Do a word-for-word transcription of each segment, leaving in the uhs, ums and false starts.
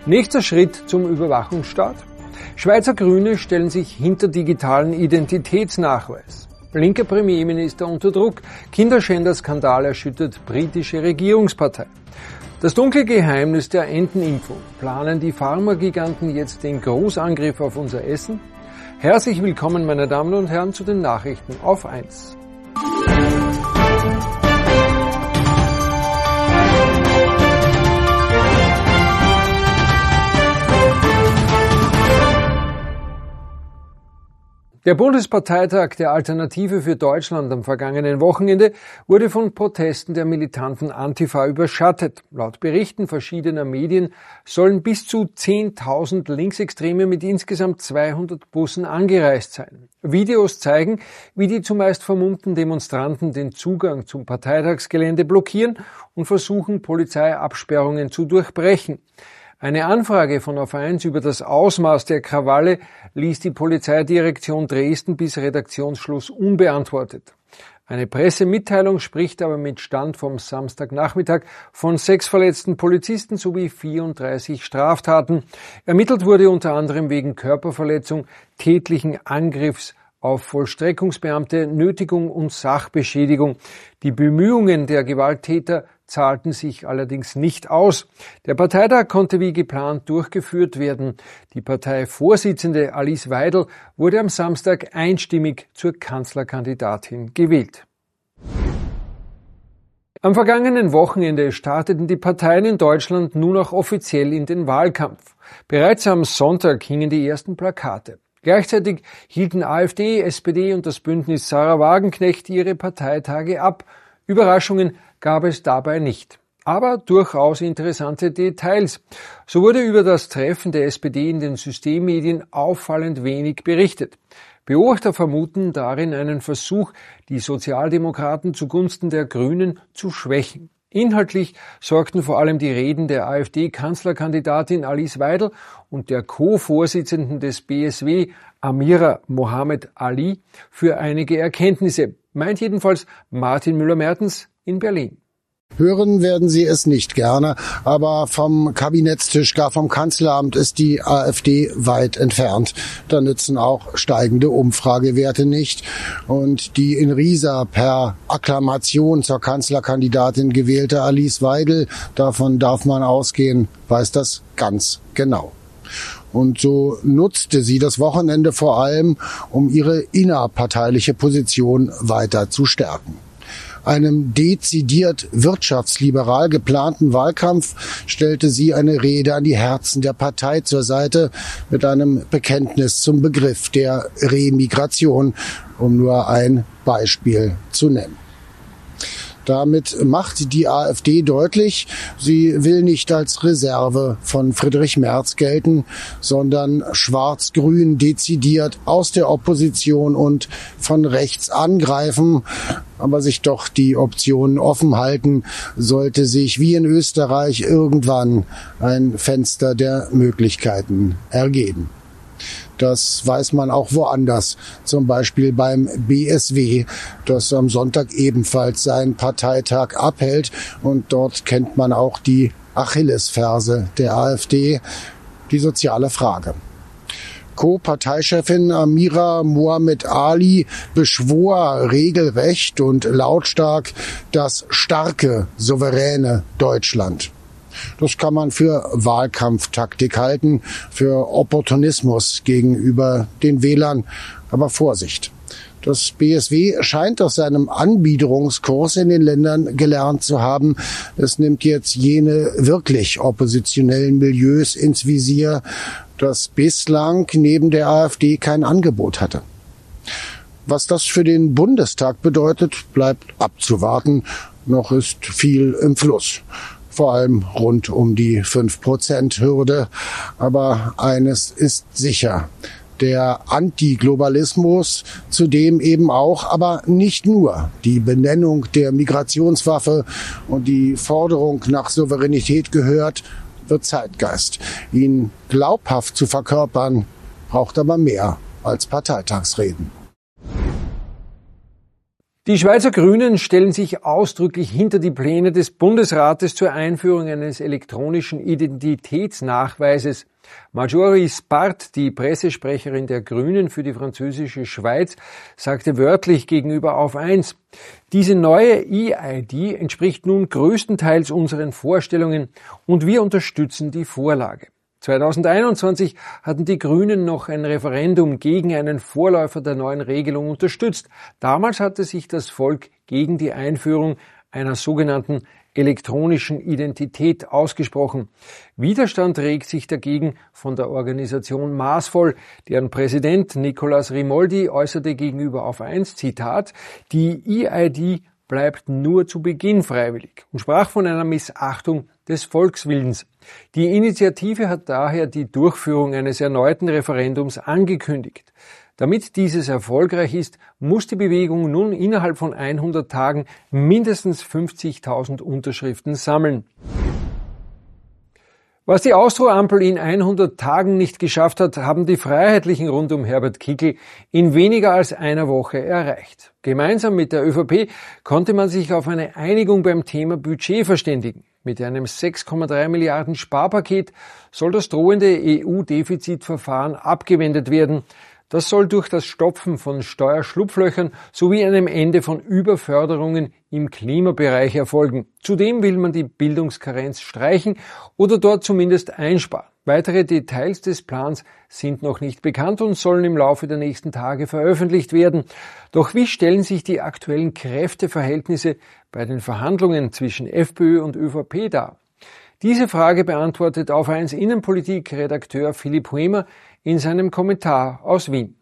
Nächster Schritt zum Überwachungsstaat? Schweizer Grüne stellen sich hinter digitalen Identitätsnachweis. Linker Premierminister unter Druck. Kinderschänderskandal erschüttert britische Regierungspartei. Das dunkle Geheimnis der Entenimpfung. Planen die Pharmagiganten jetzt den Großangriff auf unser Essen? Herzlich willkommen, meine Damen und Herren, zu den Nachrichten auf eins. Der Bundesparteitag der Alternative für Deutschland am vergangenen Wochenende wurde von Protesten der militanten Antifa überschattet. Laut Berichten verschiedener Medien sollen bis zu zehntausend Linksextreme mit insgesamt zweihundert Bussen angereist sein. Videos zeigen, wie die zumeist vermummten Demonstranten den Zugang zum Parteitagsgelände blockieren und versuchen, Polizeiabsperrungen zu durchbrechen. Eine Anfrage von Auf eins über das Ausmaß der Krawalle ließ die Polizeidirektion Dresden bis Redaktionsschluss unbeantwortet. Eine Pressemitteilung spricht aber mit Stand vom Samstagnachmittag von sechs verletzten Polizisten sowie vierunddreißig Straftaten. Ermittelt wurde unter anderem wegen Körperverletzung, tätlichen Angriffs auf Vollstreckungsbeamte, Nötigung und Sachbeschädigung. Die Bemühungen der Gewalttäter zahlten sich allerdings nicht aus. Der Parteitag konnte wie geplant durchgeführt werden. Die Parteivorsitzende Alice Weidel wurde am Samstag einstimmig zur Kanzlerkandidatin gewählt. Am vergangenen Wochenende starteten die Parteien in Deutschland nun auch offiziell in den Wahlkampf. Bereits am Sonntag hingen die ersten Plakate. Gleichzeitig hielten AfD, S P D und das Bündnis Sarah Wagenknecht ihre Parteitage ab. Überraschungen gab es dabei nicht. Aber durchaus interessante Details. So wurde über das Treffen der S P D in den Systemmedien auffallend wenig berichtet. Beobachter vermuten darin einen Versuch, die Sozialdemokraten zugunsten der Grünen zu schwächen. Inhaltlich sorgten vor allem die Reden der AfD-Kanzlerkandidatin Alice Weidel und der Co-Vorsitzenden des B S W, Amira Mohamed Ali, für einige Erkenntnisse, meint jedenfalls Martin Müller-Mertens in Berlin. Hören werden Sie es nicht gerne, aber vom Kabinettstisch, gar vom Kanzleramt ist die AfD weit entfernt. Da nützen auch steigende Umfragewerte nicht. Und die in Riesa per Akklamation zur Kanzlerkandidatin gewählte Alice Weidel, davon darf man ausgehen, weiß das ganz genau. Und so nutzte sie das Wochenende vor allem, um ihre innerparteiliche Position weiter zu stärken. Einem dezidiert wirtschaftsliberal geplanten Wahlkampf stellte sie eine Rede an die Herzen der Partei zur Seite mit einem Bekenntnis zum Begriff der Remigration, um nur ein Beispiel zu nennen. Damit macht die AfD deutlich, sie will nicht als Reserve von Friedrich Merz gelten, sondern schwarz-grün dezidiert aus der Opposition und von rechts angreifen, aber sich doch die Optionen offen halten, sollte sich wie in Österreich irgendwann ein Fenster der Möglichkeiten ergeben. Das weiß man auch woanders, zum Beispiel beim B S W, das am Sonntag ebenfalls seinen Parteitag abhält. Und dort kennt man auch die Achillesferse der AfD, die soziale Frage. Co-Parteichefin Amira Mohamed Ali beschwor regelrecht und lautstark das starke, souveräne Deutschland. Das kann man für Wahlkampftaktik halten, für Opportunismus gegenüber den Wählern. Aber Vorsicht! Das B S W scheint aus seinem Anbiederungskurs in den Ländern gelernt zu haben. Es nimmt jetzt jene wirklich oppositionellen Milieus ins Visier, das bislang neben der AfD kein Angebot hatte. Was das für den Bundestag bedeutet, bleibt abzuwarten. Noch ist viel im Fluss. Vor allem rund um die fünf Prozent Hürde. Aber eines ist sicher: Der Antiglobalismus, zudem eben auch, aber nicht nur, die Benennung der Migrationswaffe und die Forderung nach Souveränität gehört, wird Zeitgeist. Ihn glaubhaft zu verkörpern, braucht aber mehr als Parteitagsreden. Die Schweizer Grünen stellen sich ausdrücklich hinter die Pläne des Bundesrates zur Einführung eines elektronischen Identitätsnachweises. Marjorie Spart, die Pressesprecherin der Grünen für die französische Schweiz, sagte wörtlich gegenüber Auf eins: Diese neue E I D entspricht nun größtenteils unseren Vorstellungen und wir unterstützen die Vorlage. zweitausendeinundzwanzig hatten die Grünen noch ein Referendum gegen einen Vorläufer der neuen Regelung unterstützt. Damals hatte sich das Volk gegen die Einführung einer sogenannten elektronischen Identität ausgesprochen. Widerstand regt sich dagegen von der Organisation Maßvoll, deren Präsident Nicolas Rimoldi äußerte gegenüber Auf eins, Zitat, die E I D bleibt nur zu Beginn freiwillig und sprach von einer Missachtung des Volkswillens. Die Initiative hat daher die Durchführung eines erneuten Referendums angekündigt. Damit dieses erfolgreich ist, muss die Bewegung nun innerhalb von hundert Tagen mindestens fünfzigtausend Unterschriften sammeln. Was die Austro-Ampel in hundert Tagen nicht geschafft hat, haben die Freiheitlichen rund um Herbert Kickl in weniger als einer Woche erreicht. Gemeinsam mit der ÖVP konnte man sich auf eine Einigung beim Thema Budget verständigen. Mit einem sechs Komma drei Milliarden Sparpaket soll das drohende E U-Defizitverfahren abgewendet werden. Das soll durch das Stopfen von Steuerschlupflöchern sowie einem Ende von Überförderungen im Klimabereich erfolgen. Zudem will man die Bildungskarenz streichen oder dort zumindest einsparen. Weitere Details des Plans sind noch nicht bekannt und sollen im Laufe der nächsten Tage veröffentlicht werden. Doch wie stellen sich die aktuellen Kräfteverhältnisse bei den Verhandlungen zwischen FPÖ und ÖVP dar? Diese Frage beantwortet Auf eins Innenpolitik-Redakteur Philipp Huemer in seinem Kommentar aus Wien.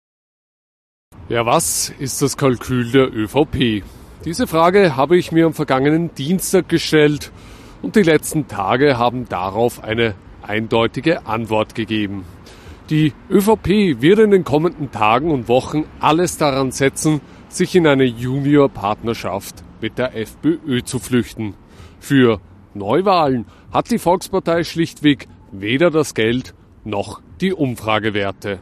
Ja, was ist das Kalkül der ÖVP? Diese Frage habe ich mir am vergangenen Dienstag gestellt und die letzten Tage haben darauf eine eindeutige Antwort gegeben. Die ÖVP wird in den kommenden Tagen und Wochen alles daran setzen, sich in eine Juniorpartnerschaft mit der FPÖ zu flüchten. Für Neuwahlen hat die Volkspartei schlichtweg weder das Geld noch die Umfragewerte.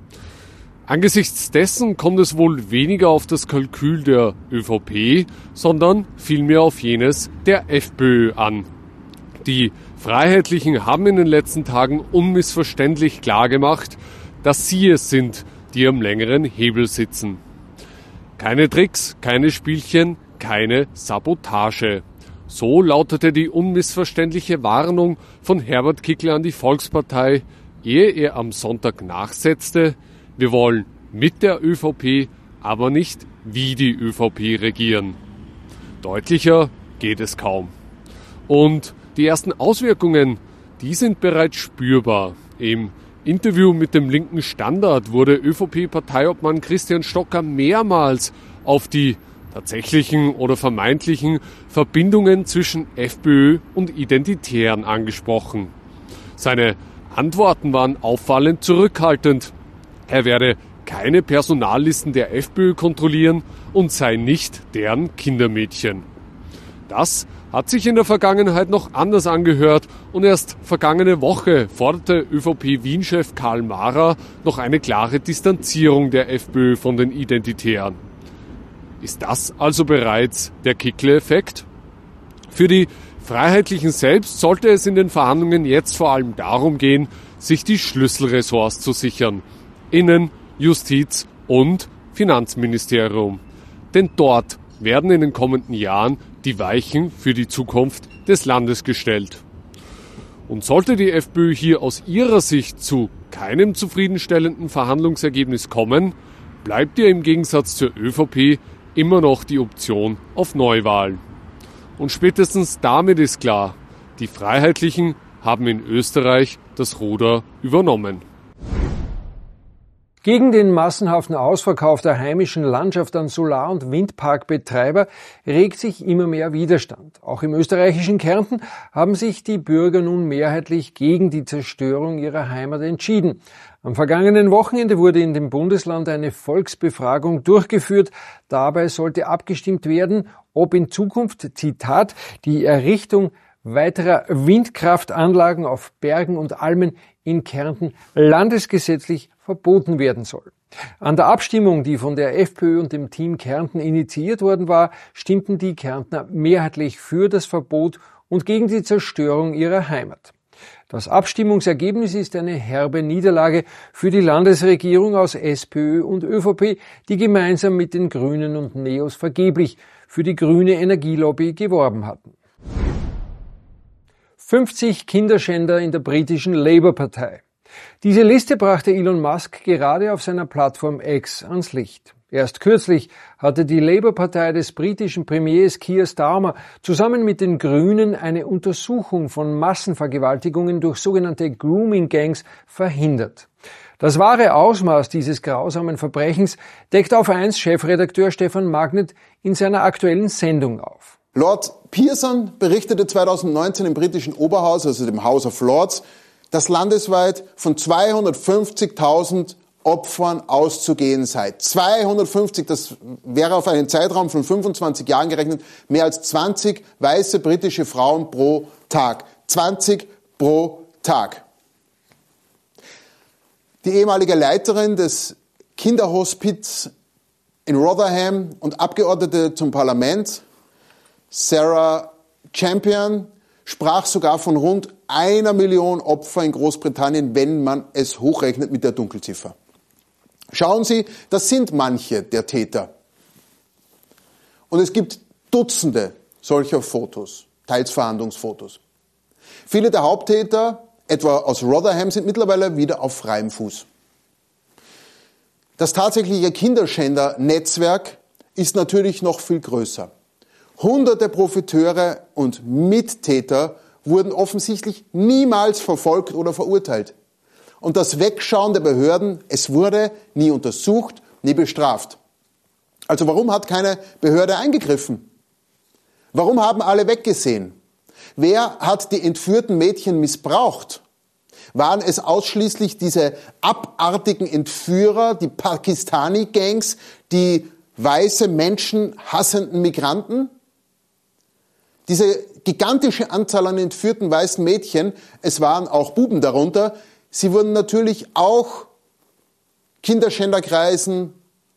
Angesichts dessen kommt es wohl weniger auf das Kalkül der ÖVP, sondern vielmehr auf jenes der FPÖ an. Die Freiheitlichen haben in den letzten Tagen unmissverständlich klargemacht, dass sie es sind, die am längeren Hebel sitzen. Keine Tricks, keine Spielchen, keine Sabotage. So lautete die unmissverständliche Warnung von Herbert Kickl an die Volkspartei, ehe er am Sonntag nachsetzte: Wir wollen mit der ÖVP, aber nicht wie die ÖVP regieren. Deutlicher geht es kaum. Und die ersten Auswirkungen, die sind bereits spürbar. Im Interview mit dem linken Standard wurde ÖVP-Parteiobmann Christian Stocker mehrmals auf die tatsächlichen oder vermeintlichen Verbindungen zwischen FPÖ und Identitären angesprochen. Seine Antworten waren auffallend zurückhaltend. Er werde keine Personallisten der FPÖ kontrollieren und sei nicht deren Kindermädchen. Das hat sich in der Vergangenheit noch anders angehört und erst vergangene Woche forderte ÖVP-Wien-Chef Karl Mahrer noch eine klare Distanzierung der FPÖ von den Identitären. Ist das also bereits der Kickl-Effekt? Für die Freiheitlichen selbst sollte es in den Verhandlungen jetzt vor allem darum gehen, sich die Schlüsselressorts zu sichern. Innen-, Justiz- und Finanzministerium. Denn dort werden in den kommenden Jahren die Weichen für die Zukunft des Landes gestellt. Und sollte die FPÖ hier aus ihrer Sicht zu keinem zufriedenstellenden Verhandlungsergebnis kommen, bleibt ihr im Gegensatz zur ÖVP immer noch die Option auf Neuwahlen. Und spätestens damit ist klar, die Freiheitlichen haben in Österreich das Ruder übernommen. Gegen den massenhaften Ausverkauf der heimischen Landschaft an Solar- und Windparkbetreiber regt sich immer mehr Widerstand. Auch im österreichischen Kärnten haben sich die Bürger nun mehrheitlich gegen die Zerstörung ihrer Heimat entschieden. Am vergangenen Wochenende wurde in dem Bundesland eine Volksbefragung durchgeführt. Dabei sollte abgestimmt werden, ob in Zukunft, Zitat, die Errichtung weiterer Windkraftanlagen auf Bergen und Almen in Kärnten landesgesetzlich verboten werden soll. An der Abstimmung, die von der FPÖ und dem Team Kärnten initiiert worden war, stimmten die Kärntner mehrheitlich für das Verbot und gegen die Zerstörung ihrer Heimat. Das Abstimmungsergebnis ist eine herbe Niederlage für die Landesregierung aus SPÖ und ÖVP, die gemeinsam mit den Grünen und Neos vergeblich für die grüne Energielobby geworben hatten. fünfzig Kinderschänder in der britischen Labour-Partei. Diese Liste brachte Elon Musk gerade auf seiner Plattform X ans Licht. Erst kürzlich hatte die Labour-Partei des britischen Premiers Keir Starmer zusammen mit den Grünen eine Untersuchung von Massenvergewaltigungen durch sogenannte Grooming-Gangs verhindert. Das wahre Ausmaß dieses grausamen Verbrechens deckt Auf eins Chefredakteur Stefan Magnet in seiner aktuellen Sendung auf. Lord Pearson berichtete zweitausendneunzehn im britischen Oberhaus, also dem House of Lords, dass landesweit von zweihundertfünfzigtausend Opfern auszugehen sei. zweihundertfünfzig, das wäre auf einen Zeitraum von fünfundzwanzig Jahren gerechnet, mehr als zwanzig weiße britische Frauen pro Tag. zwanzig pro Tag. Die ehemalige Leiterin des Kinderhospiz in Rotherham und Abgeordnete zum Parlament, Sarah Champion, sprach sogar von rund einer Million Opfer in Großbritannien, wenn man es hochrechnet mit der Dunkelziffer. Schauen Sie, das sind manche der Täter. Und es gibt Dutzende solcher Fotos, teils Verhandlungsfotos. Viele der Haupttäter, etwa aus Rotherham, sind mittlerweile wieder auf freiem Fuß. Das tatsächliche Kinderschänder-Netzwerk ist natürlich noch viel größer. Hunderte Profiteure und Mittäter wurden offensichtlich niemals verfolgt oder verurteilt. Und das Wegschauen der Behörden, es wurde nie untersucht, nie bestraft. Also warum hat keine Behörde eingegriffen? Warum haben alle weggesehen? Wer hat die entführten Mädchen missbraucht? Waren es ausschließlich diese abartigen Entführer, die Pakistani-Gangs, die weiße Menschen hassenden Migranten? Diese gigantische Anzahl an entführten weißen Mädchen, es waren auch Buben darunter, sie wurden natürlich auch Kinderschänderkreisen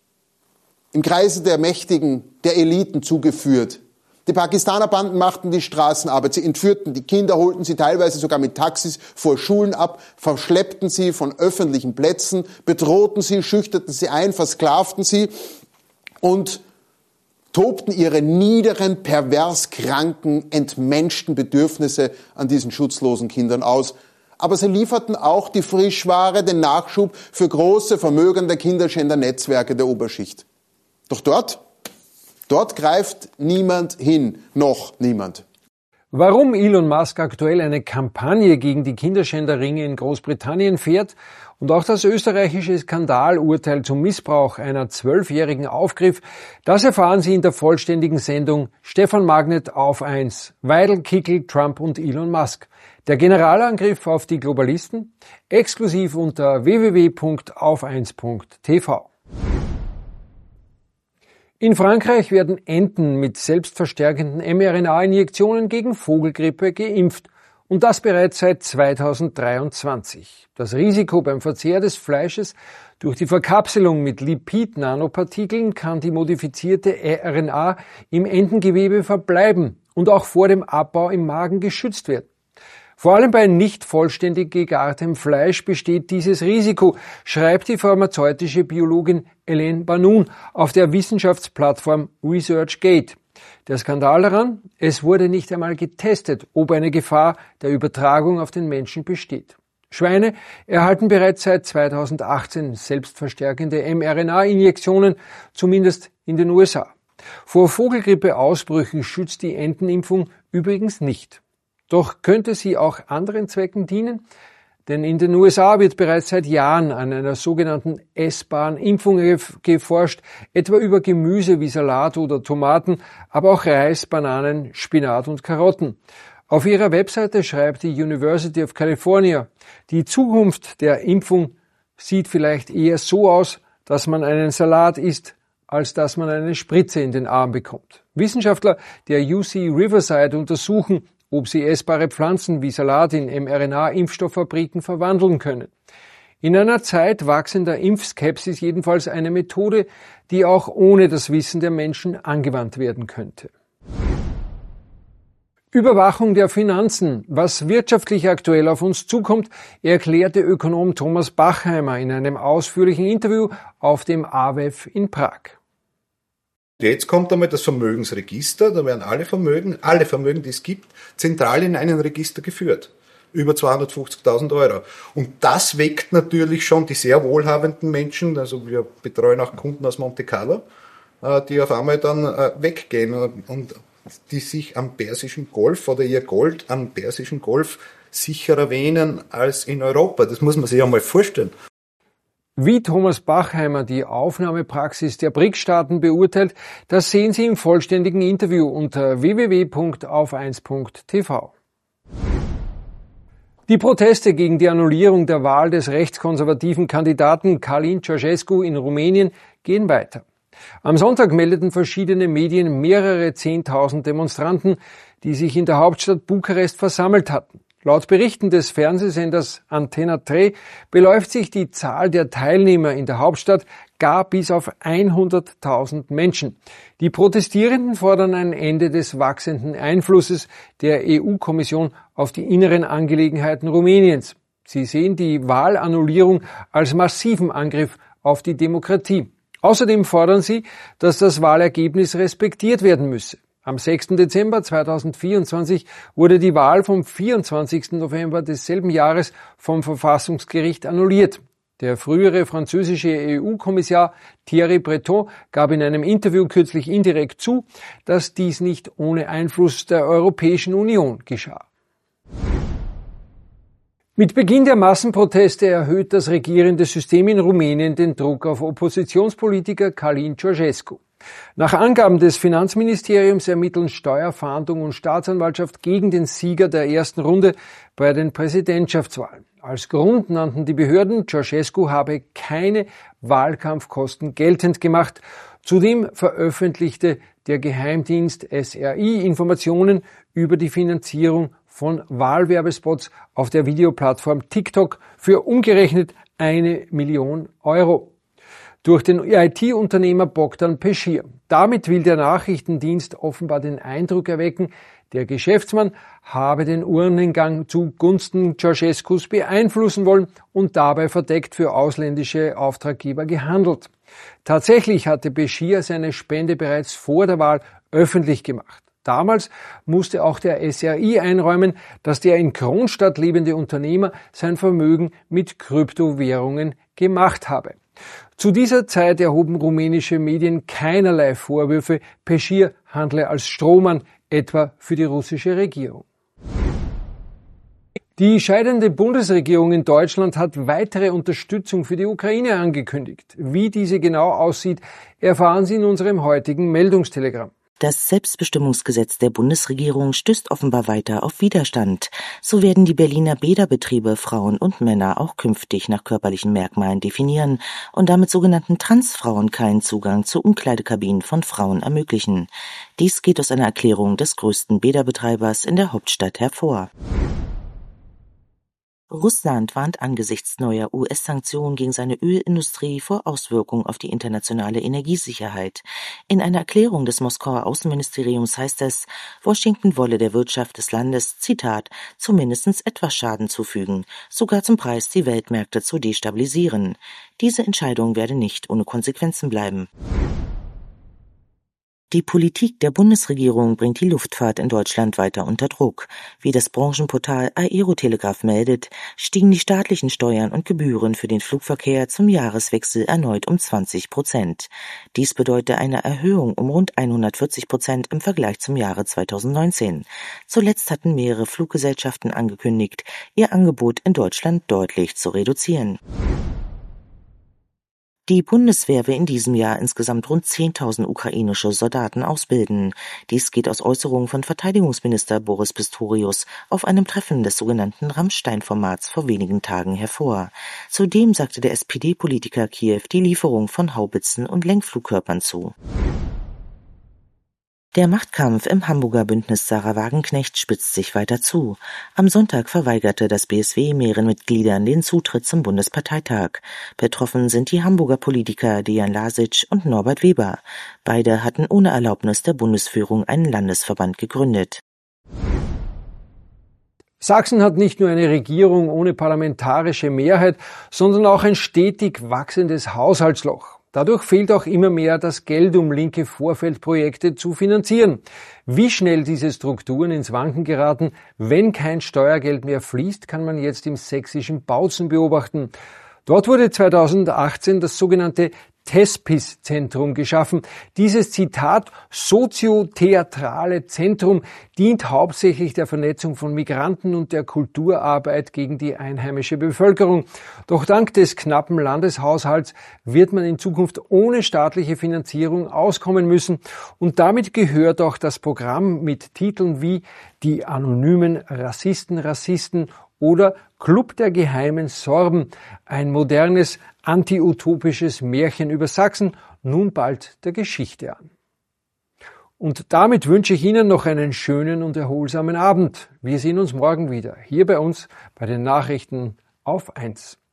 im Kreise der Mächtigen, der Eliten zugeführt. Die Pakistaner-Banden machten die Straßenarbeit, sie entführten die Kinder, holten sie teilweise sogar mit Taxis vor Schulen ab, verschleppten sie von öffentlichen Plätzen, bedrohten sie, schüchterten sie ein, versklavten sie und tobten ihre niederen, pervers kranken, entmenschten Bedürfnisse an diesen schutzlosen Kindern aus. Aber sie lieferten auch die Frischware, den Nachschub für große, vermögende Kinderschänder-Netzwerke der Oberschicht. Doch dort, dort greift niemand hin, noch niemand. Warum Elon Musk aktuell eine Kampagne gegen die Kinderschänderringe in Großbritannien fährt und auch das österreichische Skandalurteil zum Missbrauch einer Zwölfjährigen aufgriff, das erfahren Sie in der vollständigen Sendung Stefan Magnet auf eins. Weidel, Kickl, Trump und Elon Musk. Der Generalangriff auf die Globalisten, exklusiv unter w w w punkt auf eins punkt t v. In Frankreich werden Enten mit selbstverstärkenden mRNA-Injektionen gegen Vogelgrippe geimpft. Und das bereits seit zweitausenddreiundzwanzig. Das Risiko beim Verzehr des Fleisches durch die Verkapselung mit Lipid-Nanopartikeln kann die modifizierte R N A im Entengewebe verbleiben und auch vor dem Abbau im Magen geschützt werden. Vor allem bei nicht vollständig gegartem Fleisch besteht dieses Risiko, schreibt die pharmazeutische Biologin Hélène Banoun auf der Wissenschaftsplattform ResearchGate. Der Skandal daran, es wurde nicht einmal getestet, ob eine Gefahr der Übertragung auf den Menschen besteht. Schweine erhalten bereits seit zweitausendachtzehn selbstverstärkende mRNA-Injektionen, zumindest in den U S A. Vor Vogelgrippeausbrüchen schützt die Entenimpfung übrigens nicht. Doch könnte sie auch anderen Zwecken dienen? Denn in den U S A wird bereits seit Jahren an einer sogenannten essbaren Impfung geforscht, etwa über Gemüse wie Salat oder Tomaten, aber auch Reis, Bananen, Spinat und Karotten. Auf ihrer Webseite schreibt die University of California, die Zukunft der Impfung sieht vielleicht eher so aus, dass man einen Salat isst, als dass man eine Spritze in den Arm bekommt. Wissenschaftler der U C Riverside untersuchen, ob sie essbare Pflanzen wie Salat in mRNA-Impfstofffabriken verwandeln können. In einer Zeit wachsender Impfskepsis jedenfalls eine Methode, die auch ohne das Wissen der Menschen angewandt werden könnte. Überwachung der Finanzen. Was wirtschaftlich aktuell auf uns zukommt, erklärte Ökonom Thomas Bachheimer in einem ausführlichen Interview auf dem A W E F in Prag. Jetzt kommt einmal das Vermögensregister, da werden alle Vermögen, alle Vermögen, die es gibt, zentral in einen Register geführt. Über zweihundertfünfzigtausend Euro. Und das weckt natürlich schon die sehr wohlhabenden Menschen, also wir betreuen auch Kunden aus Monte Carlo, die auf einmal dann weggehen und die sich am Persischen Golf oder ihr Gold am Persischen Golf sicherer wähnen als in Europa. Das muss man sich einmal vorstellen. Wie Thomas Bachheimer die Aufnahmepraxis der B R I C-Staaten beurteilt, das sehen Sie im vollständigen Interview unter w w w punkt auf eins punkt t v. Die Proteste gegen die Annullierung der Wahl des rechtskonservativen Kandidaten Călin Ceaușescu in Rumänien gehen weiter. Am Sonntag meldeten verschiedene Medien mehrere Zehntausend Demonstranten, die sich in der Hauptstadt Bukarest versammelt hatten. Laut Berichten des Fernsehsenders Antena drei beläuft sich die Zahl der Teilnehmer in der Hauptstadt gar bis auf hunderttausend Menschen. Die Protestierenden fordern ein Ende des wachsenden Einflusses der E U-Kommission auf die inneren Angelegenheiten Rumäniens. Sie sehen die Wahlannullierung als massiven Angriff auf die Demokratie. Außerdem fordern sie, dass das Wahlergebnis respektiert werden müsse. Am sechsten Dezember zweitausendvierundzwanzig wurde die Wahl vom vierundzwanzigsten November desselben Jahres vom Verfassungsgericht annulliert. Der frühere französische E U-Kommissar Thierry Breton gab in einem Interview kürzlich indirekt zu, dass dies nicht ohne Einfluss der Europäischen Union geschah. Mit Beginn der Massenproteste erhöht das regierende System in Rumänien den Druck auf Oppositionspolitiker Călin Ceaușescu. Nach Angaben des Finanzministeriums ermitteln Steuerfahndung und Staatsanwaltschaft gegen den Sieger der ersten Runde bei den Präsidentschaftswahlen. Als Grund nannten die Behörden, Ceaușescu habe keine Wahlkampfkosten geltend gemacht. Zudem veröffentlichte der Geheimdienst S R I Informationen über die Finanzierung von Wahlwerbespots auf der Videoplattform TikTok für umgerechnet eine Million Euro. Durch den I T-Unternehmer Bogdan Peschir. Damit will der Nachrichtendienst offenbar den Eindruck erwecken, der Geschäftsmann habe den Urnengang zugunsten Ceaușescus beeinflussen wollen und dabei verdeckt für ausländische Auftraggeber gehandelt. Tatsächlich hatte Peschir seine Spende bereits vor der Wahl öffentlich gemacht. Damals musste auch der S R I einräumen, dass der in Kronstadt lebende Unternehmer sein Vermögen mit Kryptowährungen gemacht habe. Zu dieser Zeit erhoben rumänische Medien keinerlei Vorwürfe, Peschir handle als Strohmann, etwa für die russische Regierung. Die scheidende Bundesregierung in Deutschland hat weitere Unterstützung für die Ukraine angekündigt. Wie diese genau aussieht, erfahren Sie in unserem heutigen Meldungstelegramm. Das Selbstbestimmungsgesetz der Bundesregierung stößt offenbar weiter auf Widerstand. So werden die Berliner Bäderbetriebe Frauen und Männer auch künftig nach körperlichen Merkmalen definieren und damit sogenannten Transfrauen keinen Zugang zu Umkleidekabinen von Frauen ermöglichen. Dies geht aus einer Erklärung des größten Bäderbetreibers in der Hauptstadt hervor. Russland warnt angesichts neuer U S-Sanktionen gegen seine Ölindustrie vor Auswirkungen auf die internationale Energiesicherheit. In einer Erklärung des Moskauer Außenministeriums heißt es, Washington wolle der Wirtschaft des Landes, Zitat, zumindest etwas Schaden zufügen, sogar zum Preis, die Weltmärkte zu destabilisieren. Diese Entscheidung werde nicht ohne Konsequenzen bleiben. Die Politik der Bundesregierung bringt die Luftfahrt in Deutschland weiter unter Druck. Wie das Branchenportal Aerotelegraph meldet, stiegen die staatlichen Steuern und Gebühren für den Flugverkehr zum Jahreswechsel erneut um zwanzig Prozent. Dies bedeutet eine Erhöhung um rund hundertvierzig Prozent im Vergleich zum Jahre zweitausendneunzehn. Zuletzt hatten mehrere Fluggesellschaften angekündigt, ihr Angebot in Deutschland deutlich zu reduzieren. Die Bundeswehr will in diesem Jahr insgesamt rund zehntausend ukrainische Soldaten ausbilden. Dies geht aus Äußerungen von Verteidigungsminister Boris Pistorius auf einem Treffen des sogenannten Rammstein-Formats vor wenigen Tagen hervor. Zudem sagte der S P D-Politiker Kiew die Lieferung von Haubitzen und Lenkflugkörpern zu. Der Machtkampf im Hamburger Bündnis Sarah Wagenknecht spitzt sich weiter zu. Am Sonntag verweigerte das B S W mehreren Mitgliedern den Zutritt zum Bundesparteitag. Betroffen sind die Hamburger Politiker Dejan Lasic und Norbert Weber. Beide hatten ohne Erlaubnis der Bundesführung einen Landesverband gegründet. Sachsen hat nicht nur eine Regierung ohne parlamentarische Mehrheit, sondern auch ein stetig wachsendes Haushaltsloch. Dadurch fehlt auch immer mehr das Geld, um linke Vorfeldprojekte zu finanzieren. Wie schnell diese Strukturen ins Wanken geraten, wenn kein Steuergeld mehr fließt, kann man jetzt im sächsischen Bautzen beobachten. Dort wurde zweitausendachtzehn das sogenannte Thespis-Zentrum geschaffen. Dieses, Zitat, soziotheatrale Zentrum dient hauptsächlich der Vernetzung von Migranten und der Kulturarbeit gegen die einheimische Bevölkerung. Doch dank des knappen Landeshaushalts wird man in Zukunft ohne staatliche Finanzierung auskommen müssen. Und damit gehört auch das Programm mit Titeln wie Die anonymen Rassisten, Rassisten oder Club der geheimen Sorben, ein modernes, anti-utopisches Märchen über Sachsen, nun bald der Geschichte an. Und damit wünsche ich Ihnen noch einen schönen und erholsamen Abend. Wir sehen uns morgen wieder, hier bei uns bei den Nachrichten auf eins.